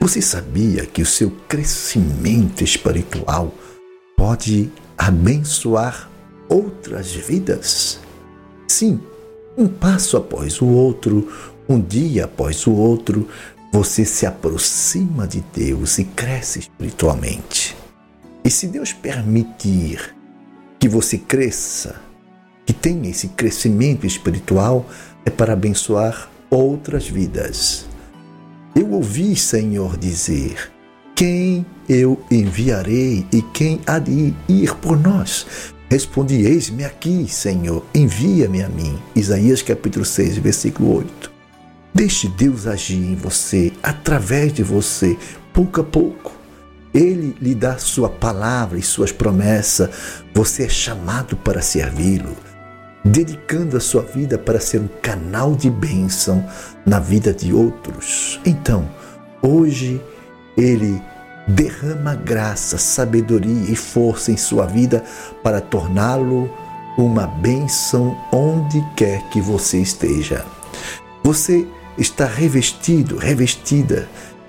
Você sabia que o seu crescimento espiritual pode abençoar outras vidas? Sim, um passo após o outro, um dia após o outro, você se aproxima de Deus e cresce espiritualmente. E se Deus permitir que você cresça, que tenha esse crescimento espiritual, é para abençoar outras vidas. Eu ouvi, Senhor, dizer: quem eu enviarei e quem há de ir por nós? Respondi: eis-me aqui, Senhor, envia-me a mim. Isaías capítulo 6, versículo 8. Deixe Deus agir em você, através de você, pouco a pouco. Ele lhe dá sua palavra e suas promessas. Você é chamado para servi-lo, dedicando a sua vida para ser um canal de bênção na vida de outros. Então, hoje, Ele derrama graça, sabedoria e força em sua vida para torná-lo uma bênção onde quer que você esteja. Você está revestido, revestida,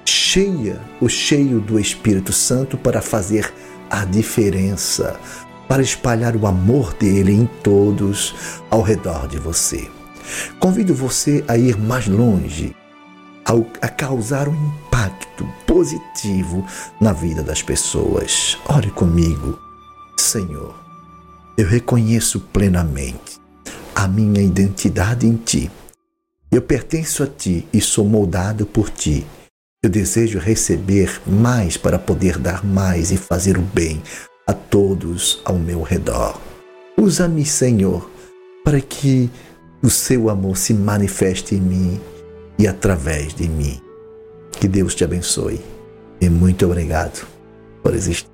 cheio do Espírito Santo para fazer a diferença, para espalhar o amor dele em todos ao redor de você. Convido você a ir mais longe, a causar um impacto positivo na vida das pessoas. Ore comigo. Senhor, eu reconheço plenamente a minha identidade em Ti. Eu pertenço a Ti e sou moldado por Ti. Eu desejo receber mais para poder dar mais e fazer o bem a todos ao meu redor. Usa-me, Senhor, para que o Seu amor se manifeste em mim e através de mim. Que Deus te abençoe. E muito obrigado por existir.